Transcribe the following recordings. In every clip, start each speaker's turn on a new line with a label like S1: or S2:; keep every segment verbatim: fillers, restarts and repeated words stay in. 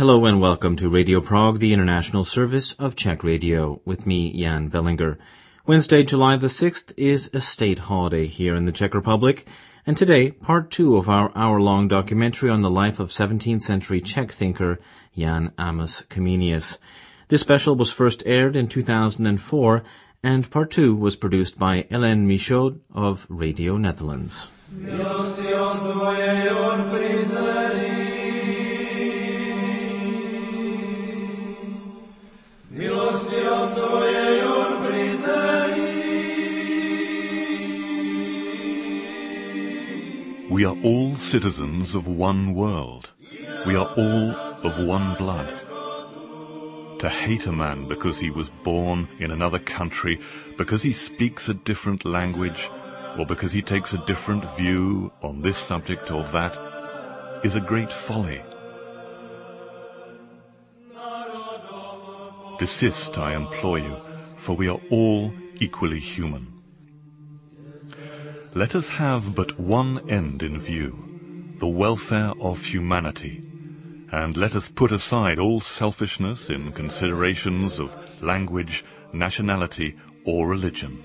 S1: Hello and welcome to Radio Prague, the international service of Czech Radio, with me, Jan Vellinger. Wednesday, July the sixth is a state holiday here in the Czech Republic, and today, part two of our hour-long documentary on the life of seventeenth century Czech thinker Jan Amos Comenius. This special was first aired in two thousand four, and part two was produced by Hélène Michaud of Radio Netherlands.
S2: We are all citizens of one world. We are all of one blood. To hate a man because he was born in another country, because he speaks a different language, or because he takes a different view on this subject or that, is a great folly. Desist, I implore you, for we are all equally human. Let us have but one end in view, the welfare of humanity, and let us put aside all selfishness in considerations of language, nationality, or religion.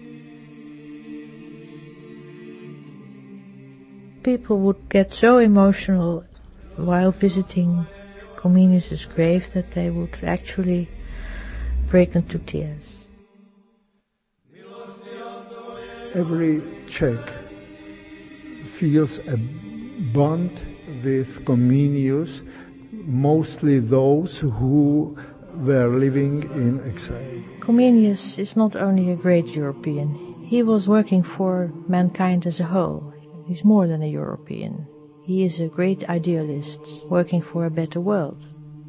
S3: People would get so emotional while visiting Comenius' grave that they would actually break into tears.
S4: Every Czech feels a bond with Comenius, mostly those who were living in exile.
S3: Comenius is not only a great European, he was working for mankind as a whole. He's more than a European. He is a great idealist, working for a better world.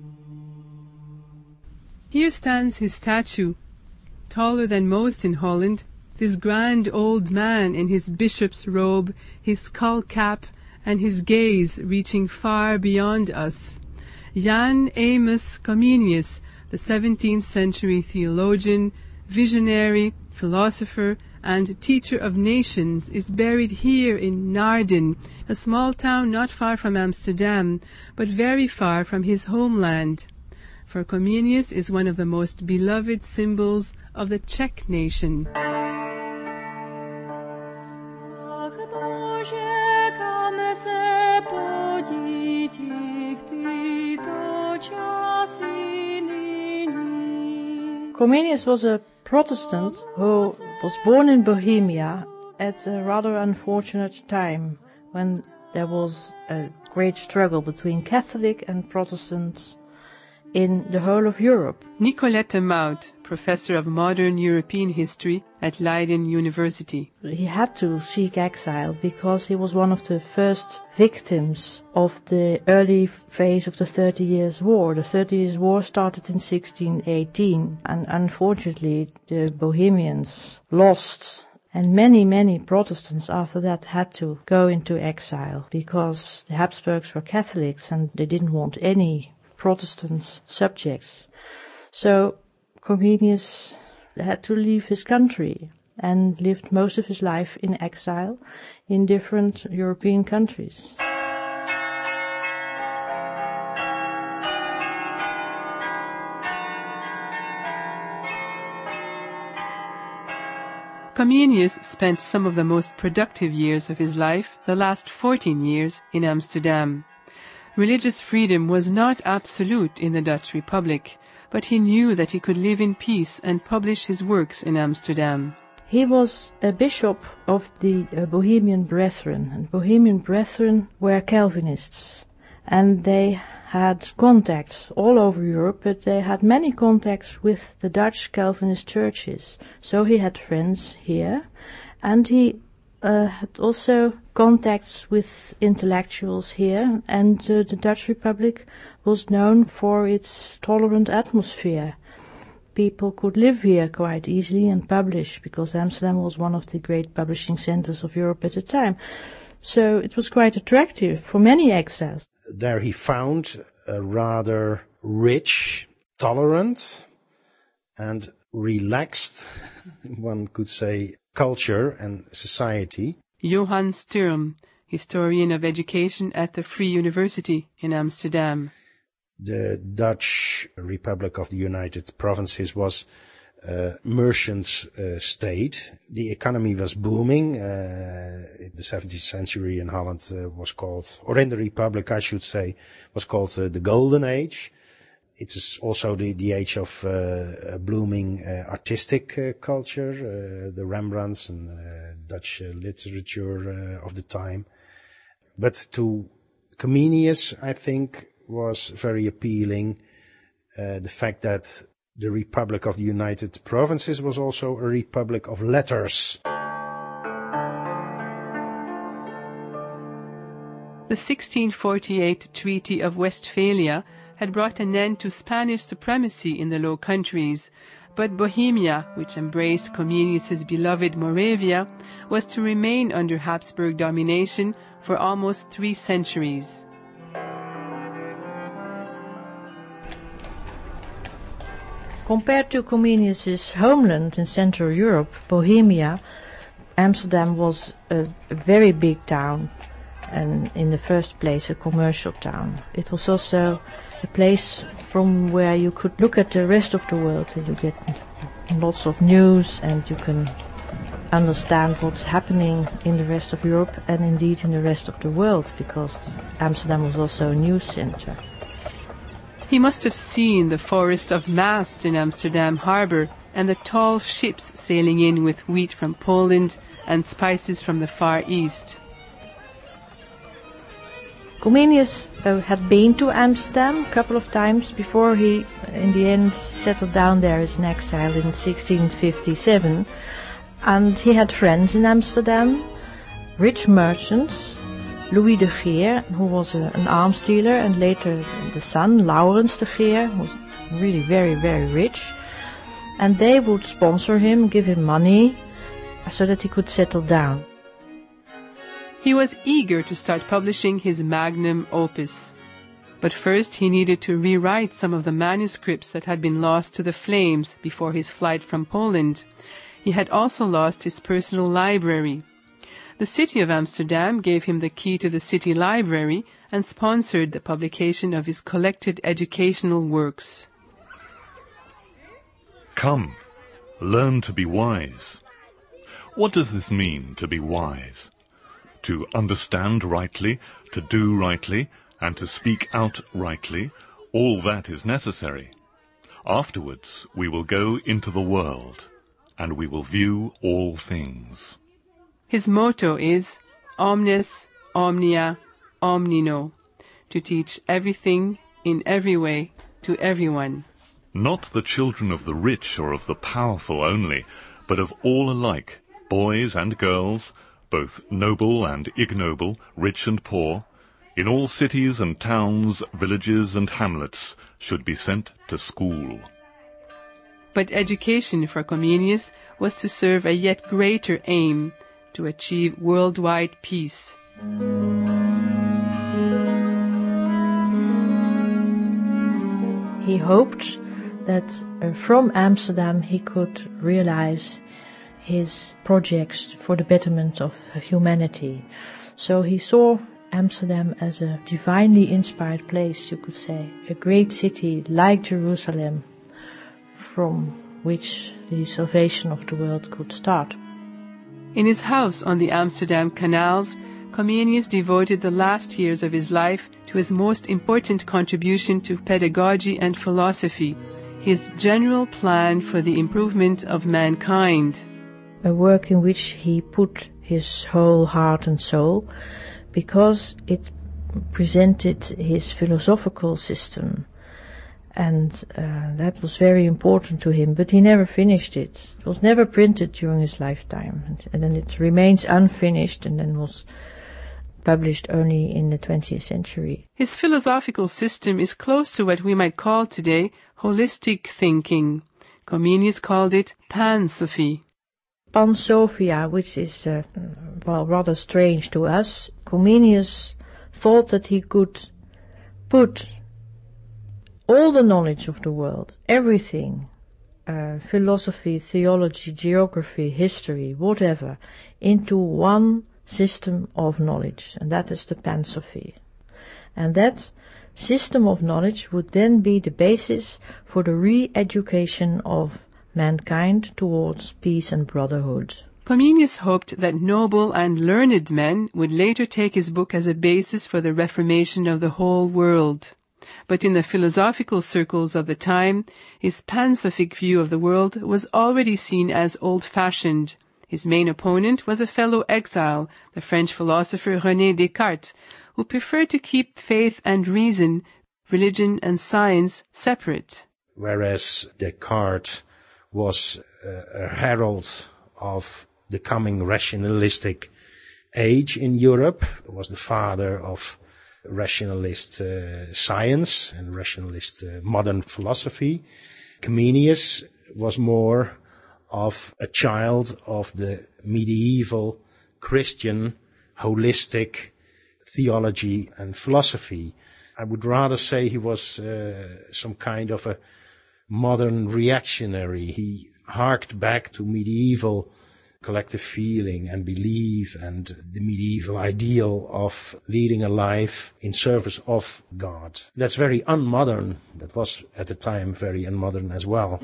S5: Here stands his statue, taller than most in Holland, this grand old man in his bishop's robe, his skull cap, and his gaze reaching far beyond us. Jan Amos Comenius, the seventeenth century theologian, visionary, philosopher, and teacher of nations, is buried here in Naarden, a small town not far from Amsterdam, but very far from his homeland. For Comenius is one of the most beloved symbols of the Czech nation.
S3: Comenius was a Protestant who was born in Bohemia at a rather unfortunate time when there was a great struggle between Catholic and Protestants in the whole of Europe.
S5: Nicolette Maut, professor of modern European history at Leiden University.
S3: He had to seek exile because he was one of the first victims of the early phase of the Thirty Years' War. The Thirty Years' War started in sixteen eighteen, and unfortunately the Bohemians lost. And many, many Protestants after that had to go into exile because the Habsburgs were Catholics and they didn't want any Protestant subjects. So Comenius had to leave his country and lived most of his life in exile in different European countries.
S5: Comenius spent some of the most productive years of his life, the last fourteen years, in Amsterdam. Religious freedom was not absolute in the Dutch Republic, but he knew that he could live in peace and publish his works in Amsterdam.
S3: He was a bishop of the uh, Bohemian Brethren, and Bohemian Brethren were Calvinists, and they had contacts all over Europe, but they had many contacts with the Dutch Calvinist churches. So he had friends here, and he uh, had also contacts with intellectuals here, and uh, the Dutch Republic was known for its tolerant atmosphere. People could live here quite easily and publish, because Amsterdam was one of the great publishing centers of Europe at the time. So it was quite attractive for many exiles.
S6: There he found a rather rich, tolerant, and relaxed, one could say, culture and society.
S5: Johan Sturm, historian of education at the Free University in Amsterdam.
S6: The Dutch Republic of the United Provinces was a merchant uh, state. The economy was booming. Uh, in the seventeenth century in Holland uh, was called, or in the Republic I should say, was called uh, the Golden Age. It is also the, the age of uh, blooming uh, artistic uh, culture, uh, the Rembrandts and uh, Dutch uh, literature uh, of the time. But to Comenius, I think, was very appealing uh, the fact that the Republic of the United Provinces was also a republic of letters.
S5: The sixteen forty-eight Treaty of Westphalia had brought an end to Spanish supremacy in the Low Countries, but Bohemia, which embraced Comenius's beloved Moravia, was to remain under Habsburg domination for almost three centuries.
S3: Compared to Comenius's homeland in Central Europe, Bohemia, Amsterdam was a very big town, and in the first place a commercial town. It was also a place from where you could look at the rest of the world, and you get lots of news, and you can understand what's happening in the rest of Europe and indeed in the rest of the world, because Amsterdam was also a news center.
S5: He must have seen the forest of masts in Amsterdam harbour and the tall ships sailing in with wheat from Poland and spices from the Far East.
S3: Comenius uh, had been to Amsterdam a couple of times before he, in the end, settled down there as an exile in sixteen fifty-seven. And he had friends in Amsterdam, rich merchants, Louis de Geer, who was a, an arms dealer, and later the son, Laurens de Geer, who was really very, very rich. And they would sponsor him, give him money, so that he could settle down.
S5: He was eager to start publishing his magnum opus. But first he needed to rewrite some of the manuscripts that had been lost to the flames before his flight from Poland. He had also lost his personal library. The city of Amsterdam gave him the key to the city library and sponsored the publication of his collected educational works.
S2: Come, learn to be wise. What does this mean, to be wise? To understand rightly, to do rightly, and to speak out rightly, all that is necessary. Afterwards we will go into the world, and we will view all things.
S5: His motto is Omnes, Omnia, Omnino, to teach everything in every way to everyone.
S2: Not the children of the rich or of the powerful only, but of all alike, boys and girls, both noble and ignoble, rich and poor, in all cities and towns, villages and hamlets, should be sent to school.
S5: But education for Comenius was to serve a yet greater aim, to achieve worldwide peace.
S3: He hoped that uh, from Amsterdam he could realize his projects for the betterment of humanity. So he saw Amsterdam as a divinely inspired place, you could say, a great city like Jerusalem, from which the salvation of the world could start.
S5: In his house on the Amsterdam canals, Comenius devoted the last years of his life to his most important contribution to pedagogy and philosophy, his general plan for the improvement of mankind.
S3: A work in which he put his whole heart and soul, because it presented his philosophical system. And uh, that was very important to him, but he never finished it. It was never printed during his lifetime, and, and then it remains unfinished and then was published only in the twentieth century.
S5: His philosophical system is close to what we might call today holistic thinking. Comenius called it Pansophy.
S3: Pansophia, which is uh, well rather strange to us. Comenius thought that he could put all the knowledge of the world, everything, uh, philosophy, theology, geography, history, whatever, into one system of knowledge, and that is the Pansophy. And that system of knowledge would then be the basis for the re-education of mankind towards peace and brotherhood.
S5: Comenius hoped that noble and learned men would later take his book as a basis for the reformation of the whole world. But in the philosophical circles of the time, his pansophic view of the world was already seen as old-fashioned. His main opponent was a fellow exile, the French philosopher René Descartes, who preferred to keep faith and reason, religion and science separate.
S6: Whereas Descartes was uh, a herald of the coming rationalistic age in Europe, was the father of rationalist uh, science and rationalist uh, modern philosophy. Comenius was more of a child of the medieval Christian holistic theology and philosophy. I would rather say he was uh, some kind of a modern reactionary. He harked back to medieval collective feeling and belief and the medieval ideal of leading a life in service of God. That's very unmodern. That was at the time very unmodern as well.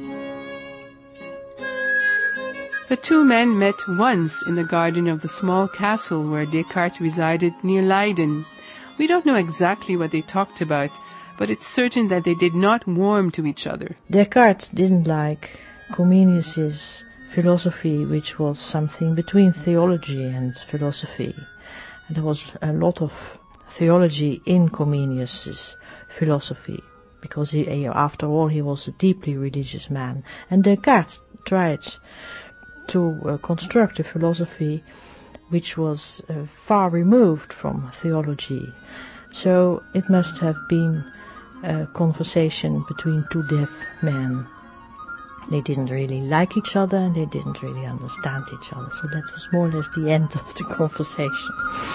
S5: The two men met once in the garden of the small castle where Descartes resided near Leiden. We don't know exactly what they talked about, but it's certain that they did not warm to each other.
S3: Descartes didn't like Comenius's philosophy, which was something between theology and philosophy. And there was a lot of theology in Comenius's philosophy, because he, after all, he was a deeply religious man. And Descartes tried to uh, construct a philosophy which was uh, far removed from theology. So it must have been a conversation between two deaf men. They didn't really like each other and they didn't really understand each other. So that was more or less the end of the conversation.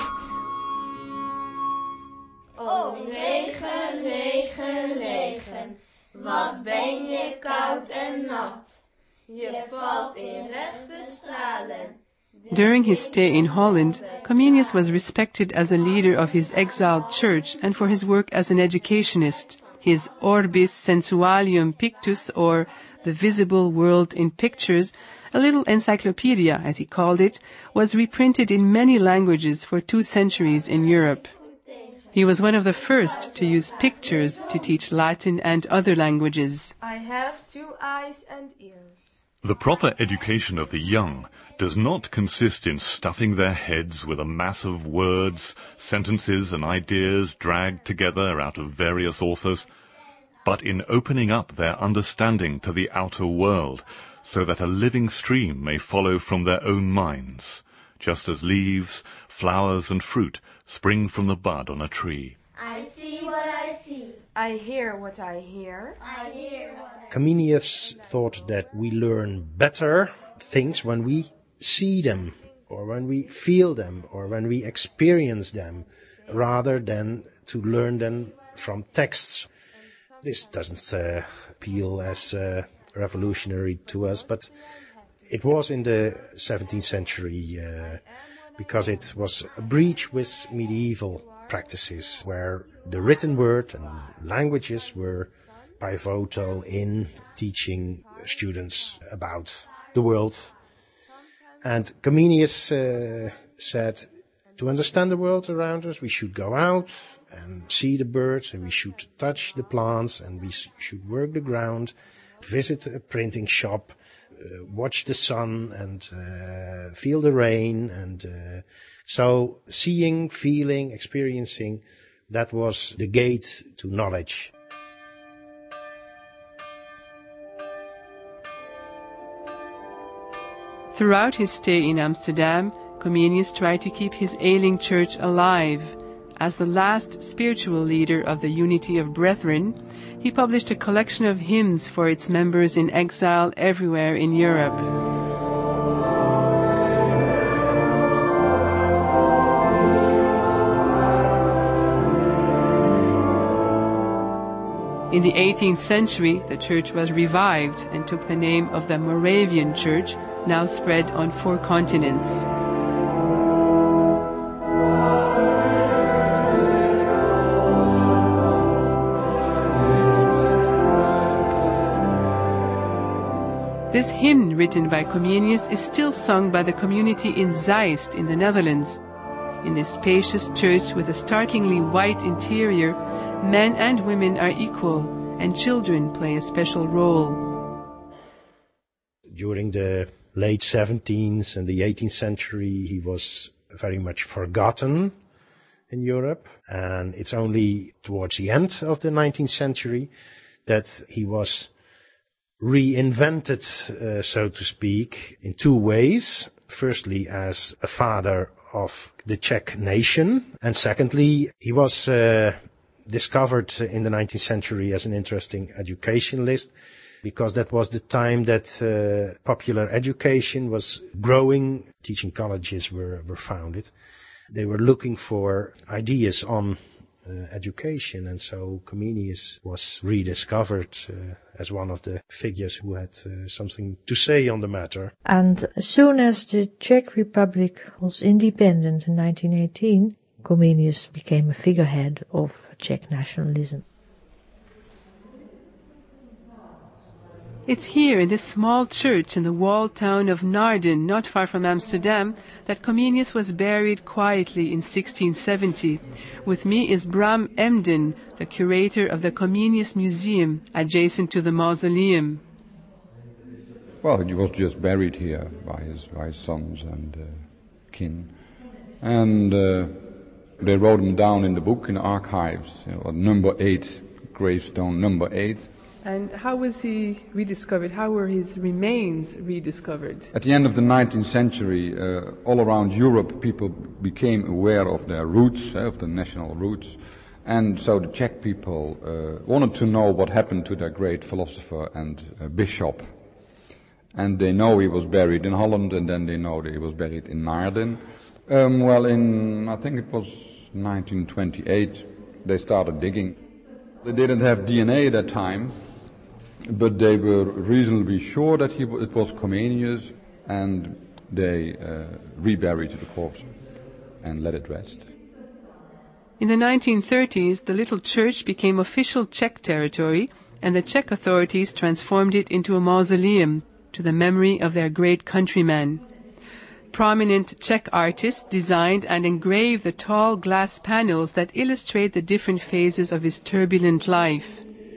S7: Oh, regen, regen, regen. Wat ben je koud en nat. Je valt in rechte stralen.
S5: During his stay in Holland, Comenius was respected as a leader of his exiled church and for his work as an educationist. His Orbis Sensualium Pictus, or The Visible World in Pictures, a little encyclopedia, as he called it, was reprinted in many languages for two centuries in Europe. He was one of the first to use pictures to teach Latin and other languages.
S7: I have two eyes and ears.
S2: The proper education of the young does not consist in stuffing their heads with a mass of words, sentences and ideas dragged together out of various authors, but in opening up their understanding to the outer world, so that a living stream may follow from their own minds, just as leaves, flowers and fruit spring from the bud on a tree.
S7: I see what I see.
S8: I hear what I hear.
S7: I hear what I
S6: Comenius thought that we learn better things when we see them, or when we feel them, or when we experience them, rather than to learn them from texts. This doesn't uh, appeal as uh, revolutionary to us, but it was in the seventeenth century uh, because it was a breach with medieval practices where the written word and languages were pivotal in teaching students about the world. And Comenius uh, said, to understand the world around us, we should go out and see the birds, and we should touch the plants, and we should work the ground, visit a printing shop, uh, watch the sun, and uh, feel the rain. And uh, so seeing, feeling, experiencing, that was the gate to knowledge.
S5: Throughout his stay in Amsterdam, Comenius tried to keep his ailing church alive. As the last spiritual leader of the Unity of Brethren, he published a collection of hymns for its members in exile everywhere in Europe. In the eighteenth century, the church was revived and took the name of the Moravian Church, now spread on four continents. This hymn written by Comenius is still sung by the community in Zeist in the Netherlands. In this spacious church with a startlingly white interior, men and women are equal, and children play a special role.
S6: During the late seventeenth and the eighteenth century, he was very much forgotten in Europe, and it's only towards the end of the nineteenth century that he was reinvented, uh, so to speak, in two ways. Firstly, as a father of the Czech nation, and secondly, he was uh, discovered in the nineteenth century as an interesting educationalist, because that was the time that uh, popular education was growing. Teaching colleges were, were founded. They were looking for ideas on uh, education, and so Comenius was rediscovered uh, as one of the figures who had uh, something to say on the matter.
S3: And as soon as the Czech Republic was independent in nineteen eighteen, Comenius became a figurehead of Czech nationalism.
S5: It's here in this small church in the walled town of Naarden, not far from Amsterdam, that Comenius was buried quietly in sixteen seventy. With me is Bram Emden, the curator of the Comenius Museum, adjacent to the mausoleum.
S9: Well, he was just buried here by his, by his sons and uh, kin. And uh, they wrote him down in the book, in the archives, you know, number eight, gravestone number eight.
S5: And how was he rediscovered? How were his remains rediscovered?
S9: At the end of the nineteenth century, uh, all around Europe, people became aware of their roots, uh, of the national roots. And so the Czech people uh, wanted to know what happened to their great philosopher and uh, bishop. And they know he was buried in Holland, and then they know that he was buried in Naarden. Um, well, in, I think it was nineteen twenty-eight, they started digging. They didn't have D N A at that time, but they were reasonably sure that he, it was Comenius, and they uh, reburied the corpse and let it rest.
S5: In the nineteen thirties, the little church became official Czech territory, and the Czech authorities transformed it into a mausoleum to the memory of their great countryman. Prominent Czech artists designed and engraved the tall glass panels that illustrate the different phases of his turbulent life.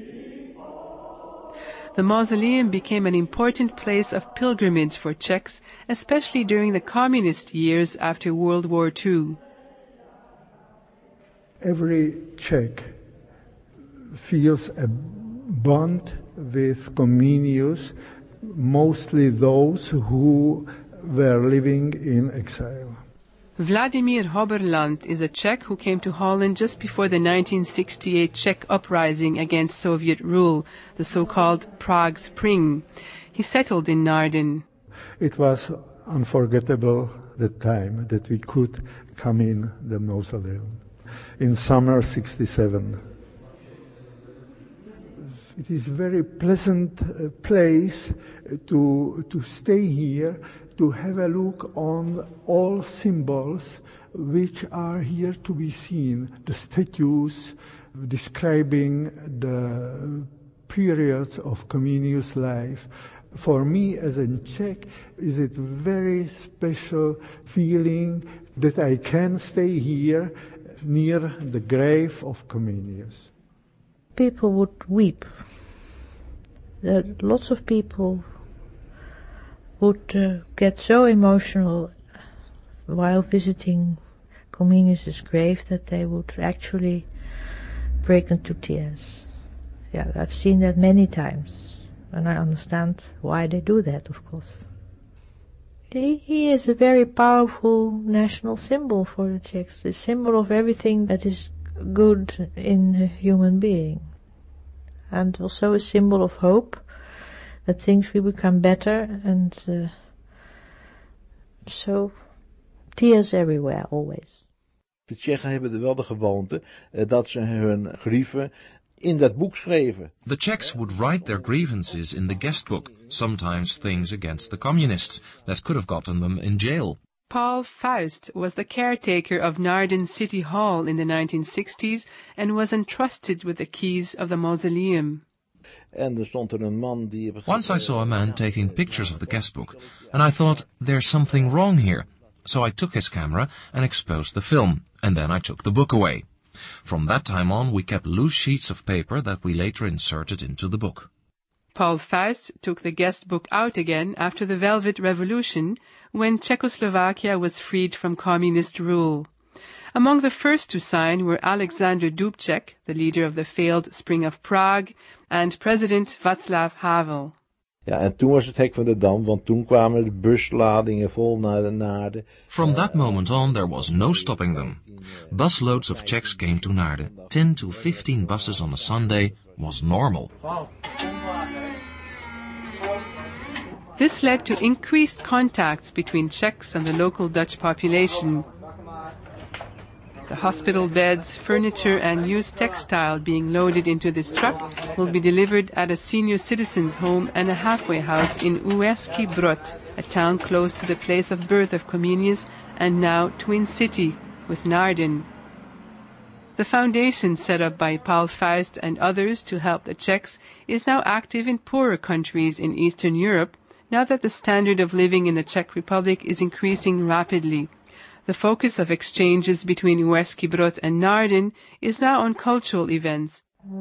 S5: The mausoleum became an important place of pilgrimage for Czechs, especially during the communist years after World War Two.
S4: Every Czech feels a bond with Comenius, mostly those who were living in exile.
S5: Vladimir Hoberland is a Czech who came to Holland just before the nineteen sixty-eight Czech uprising against Soviet rule, the so-called Prague Spring. He settled in Naarden.
S4: It was unforgettable the time that we could come in the mausoleum in summer sixty-seven. It is a very pleasant uh, place to to stay here, to have a look on all symbols which are here to be seen, the statues describing the periods of Comenius' life. For me as a Czech, is it very special feeling that I can stay here near the grave of Comenius.
S3: People would weep. Uh, lots of people would uh, get so emotional while visiting Comenius' grave that they would actually break into tears. Yeah, I've seen that many times, and I understand why they do that, of course. He, he is a very powerful national symbol for the Czechs, a symbol of everything that is good in a human being, and also a symbol of hope that things will become better, and uh, so tears everywhere, always.
S10: De Tsjechen hebben er wel de gewoonte uh, dat ze hun grieven in dat boek schreven.
S11: The Czechs would write their grievances in the guest book, sometimes things against the communists that could have gotten them in jail.
S5: Paul Faust was the caretaker of Naarden City Hall in the nineteen sixties and was entrusted with the keys of the mausoleum.
S10: En er stond er een man die...
S11: Once I saw a man taking pictures of the guest book, and I thought, there's something wrong here. So I took his camera and exposed the film, and then I took the book away. From that time on, we kept loose sheets of paper that we later inserted into the book.
S5: Paul Faust took the guest book out again after the Velvet Revolution, when Czechoslovakia was freed from communist rule. Among the first to sign were Alexander Dubček, the leader of the failed Spring of Prague, and President Václav Havel.
S10: Ja, en toen was het hek van de Dam, want toen kwamen de busladingen vol naar de Naarden.
S11: From that moment on, there was no stopping them. Busloads of Czechs came to Naarden. Ten to fifteen buses on a Sunday was normal.
S5: This led to increased contacts between Czechs and the local Dutch population. The hospital beds, furniture and used textile being loaded into this truck will be delivered at a senior citizens' home and a halfway house in Uherský Brod, a town close to the place of birth of Comenius and now twin city with Naarden. The foundation set up by Paul Faust and others to help the Czechs is now active in poorer countries in Eastern Europe, now that the standard of living in the Czech Republic is increasing rapidly. The focus of exchanges between Uherský Brod and Naarden is now on cultural events.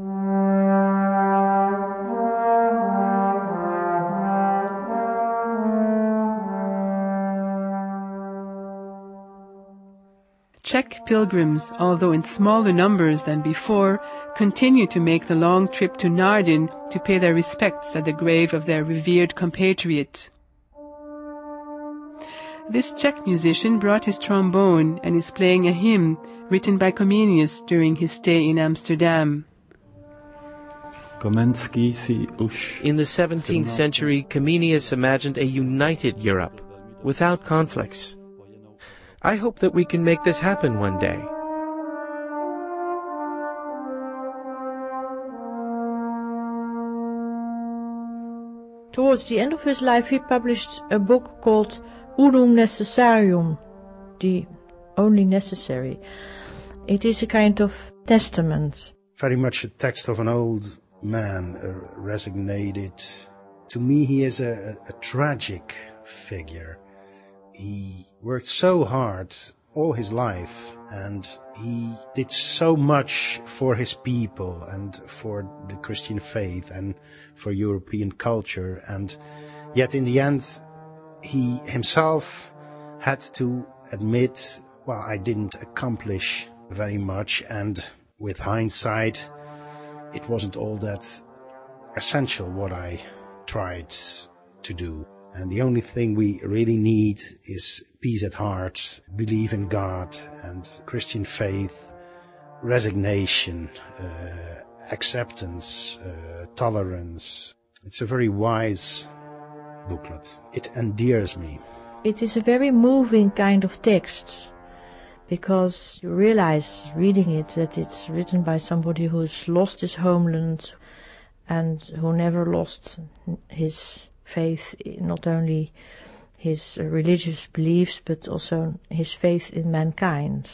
S5: Czech pilgrims, although in smaller numbers than before, continue to make the long trip to Naarden to pay their respects at the grave of their revered compatriot. This Czech musician brought his trombone and is playing a hymn written by Comenius during his stay in Amsterdam.
S12: In the seventeenth century, Comenius imagined a united Europe, without conflicts. I hope that we can make this happen one day.
S3: Towards the end of his life, he published a book called Unum Necessarium, the only necessary. It is a kind of testament.
S6: Very much a text of an old man, uh, resignated. To me, he is a, a, a tragic figure. He worked so hard all his life, and he did so much for his people and for the Christian faith and for European culture, and yet in the end he himself had to admit, well, I didn't accomplish very much, and with hindsight it wasn't all that essential what I tried to do. And the only thing we really need is peace at heart, belief in God and Christian faith, resignation, uh, acceptance, uh, tolerance. It's a very wise booklet. It endears me.
S3: It is a very moving kind of text, because you realize reading it that it's written by somebody who's lost his homeland and who never lost his faith, not only his religious beliefs, but also his faith in mankind.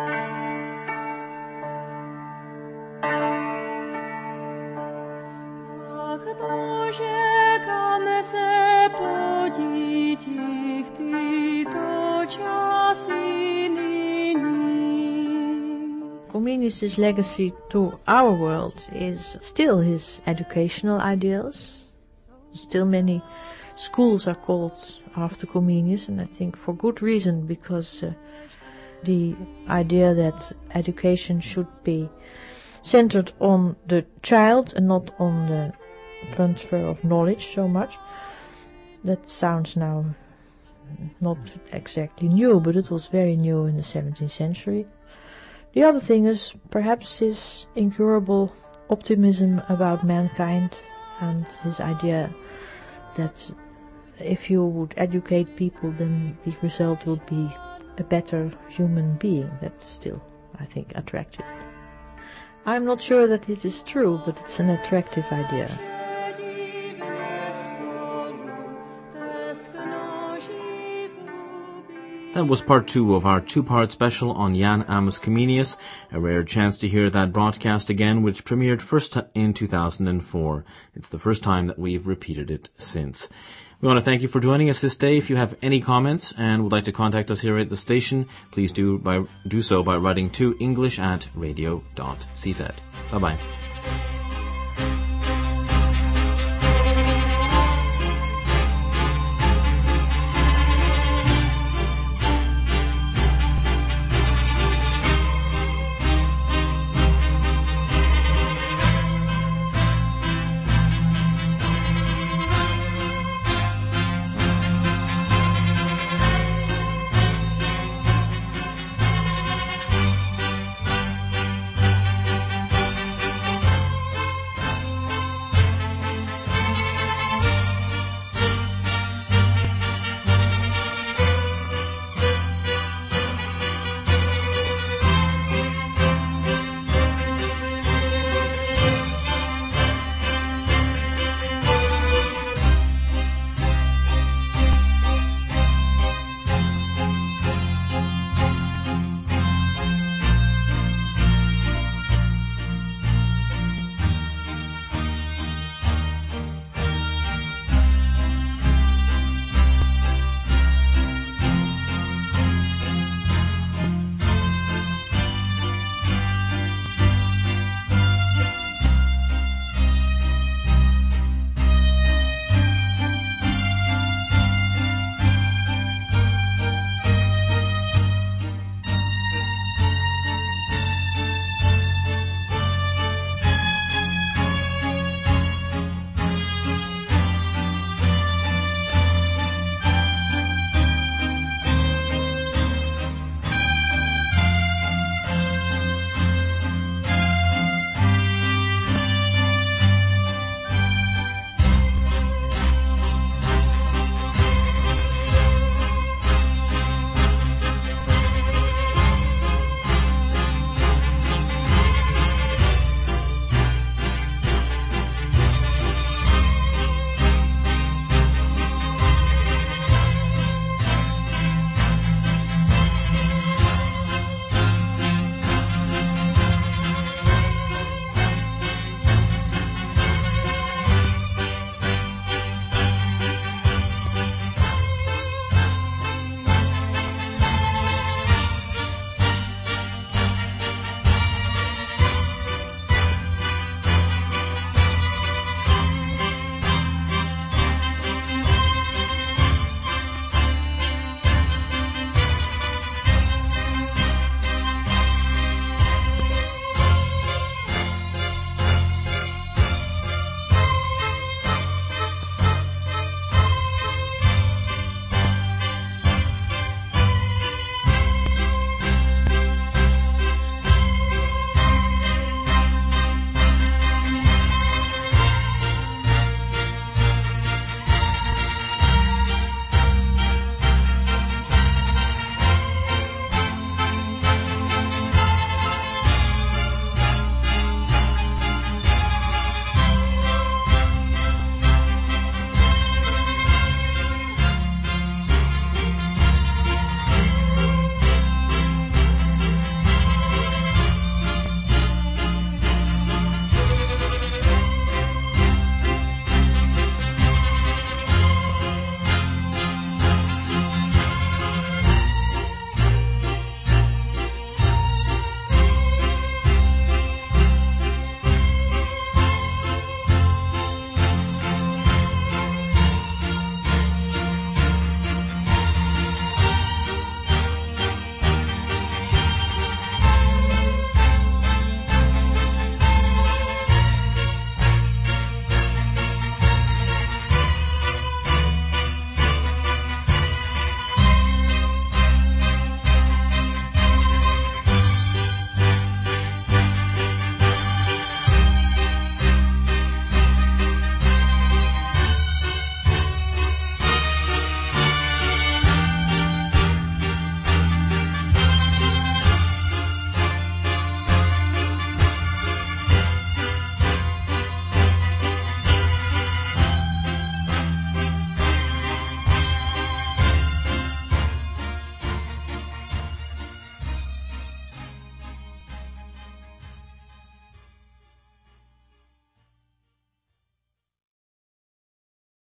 S3: Comenius' legacy to our world is still his educational ideals. Still many schools are called after Comenius, and I think for good reason, because uh, the idea that education should be centered on the child and not on the transfer of knowledge so much. That sounds now not exactly new, but it was very new in the seventeenth century. The other thing is perhaps his incurable optimism about mankind and his idea that if you would educate people, then the result would be a better human being. That's still, I think, attractive. I'm not sure that it is true, but it's an attractive idea.
S1: That was part two of our two-part special on Jan Amos Comenius, a rare chance to hear that broadcast again, which premiered first in two thousand four. It's the first time that we've repeated it since. We want to thank you for joining us this day. If you have any comments and would like to contact us here at the station, please do by do so by writing to english at radio dot c z. Bye-bye.